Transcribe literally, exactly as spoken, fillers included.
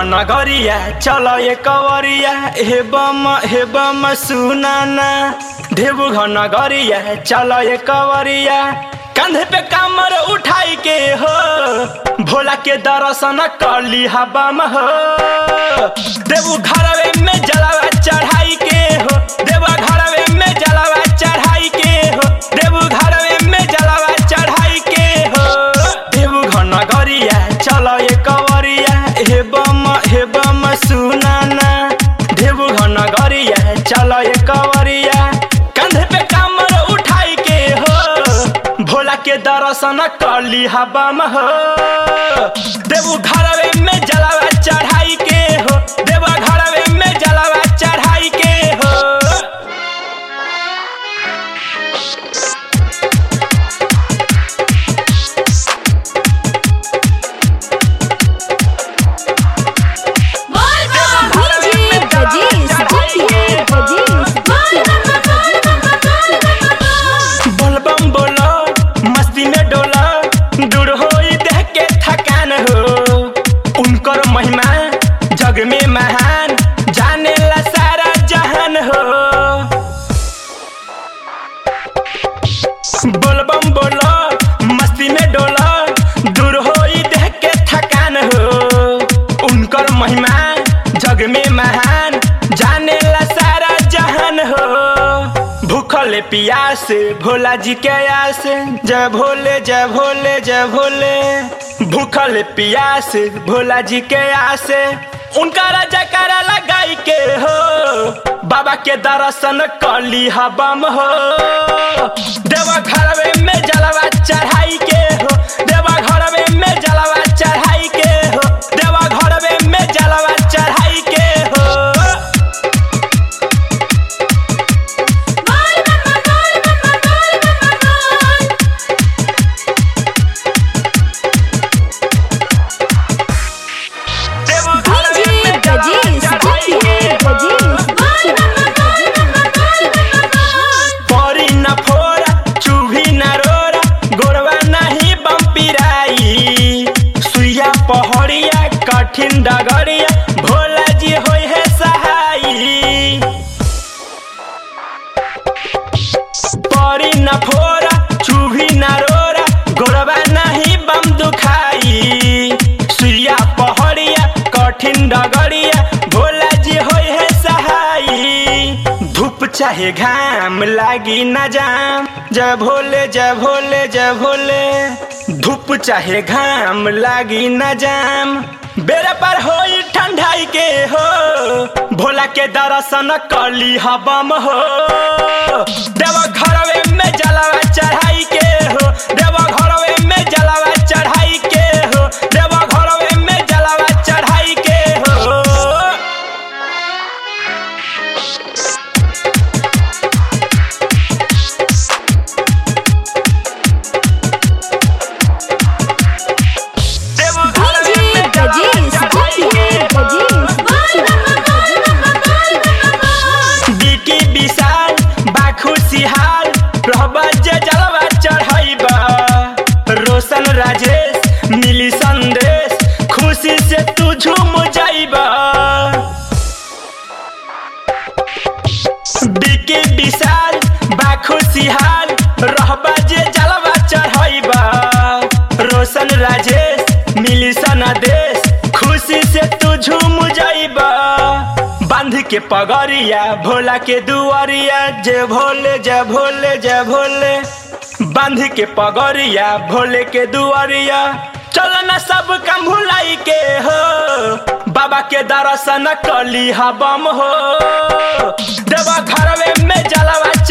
नगरिया चलो ये कवरिया हे बम हे बम सुनाना। देवघर नगरिया चलो ये कवरिया कंधे पे कमर उठाई के हो भोला के दर्शन कली हबम हो। देवघर में जलावा चढ़ाई के हो देवघर में जलावा चढ़ाई के हो देवघर में जलावा चढ़ाई के हो। देवघर नगरिया चलो ये कवरिया हे बम हे बम सुनाना। देवघर नगरिया चलो ये कवरिया कंधे पे कमर उठाई के हो भोला के दर्शन कली हबम हो। देवघर में जलावा चढ़ाई के हो देवघर में जलावा चढ़ाई के हो। बोलबम बोलो मस्ती में डोला दूर होई देख के थकान हो। उनकर महिमा जग में महान जाने ला सारा जहान हो। बोलबम बोलो मस्ती में डोला दूर होई देख के थकान हो। उनकर महिमा जग में महान जाने ला सारा जहान हो। भूखल पियास भोला जी के आस जय भोले जय भोले जय भोले। भूखल पियास भोला जी के आस उनका राजा करा लगाई के हो बाबा के दर्शन कली हबम हो। देवघर में जलावा चढ़ाई के हो देवघर में जलावा चढ़ाई के हो देवघर में जलावा चढ़ाई के हो। पहड़िया कठिन डगरिया भोला जी होई है सहाई। परी न फोरा चूभी न रोरा गोरबा नहीं बम दुखाई। सुइया पहड़िया कठिन डगरिया भोला जी होई है सहाई। धूप चाहे घाम लागी न जाम जय भोले जय भोले जय भोले। धूप चाहे घाम लागी न जाम बेरे पर होई ठंडाई के हो भोला के दर्शन कली हबम हो। देवघर में जलावा चढ़ाई के हो देवघर में जलावा चढ़ाई के हो देवघर में जलावा चढ़ाई के हो। रोशन राजेश मिली संदेश खुशी से तू झूम जाइबा। बिकी विशाल बाखुशिहाल रहबा जे जलवा चढ़ाइबा। रोशन राजेश मिली संदेश खुशी से तू झूम जाइबा। बांध के पगड़िया भोला के दुआरिया जय भोले जय भोले जय भोले। बांध के पगड़िया भोले के दुआरिया चलो न सब काम भुलाई के हो बाबा के दर्शन कली हबम हो। देवघर में जलावा